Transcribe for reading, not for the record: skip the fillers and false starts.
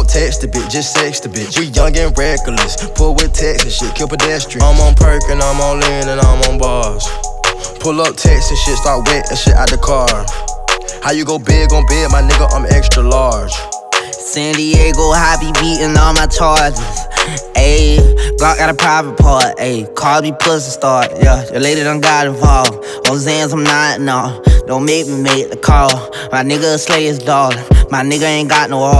text the bitch, just sex the bitch. We young and reckless, pull with text and shit, kill pedestrians. I'm on perk and I'm on lean and I'm on bars. Pull up text and shit, start wet and shit out the car. How you go big on bed, my nigga, I'm extra large. San Diego, I be beating all my charges. Ayy, Glock got a private part. Ayy, call me pussy start. Yeah, your lady done got involved. On Zans, I'm not, no. Don't make me make the call. My nigga slay his daughter. My nigga ain't got no heart.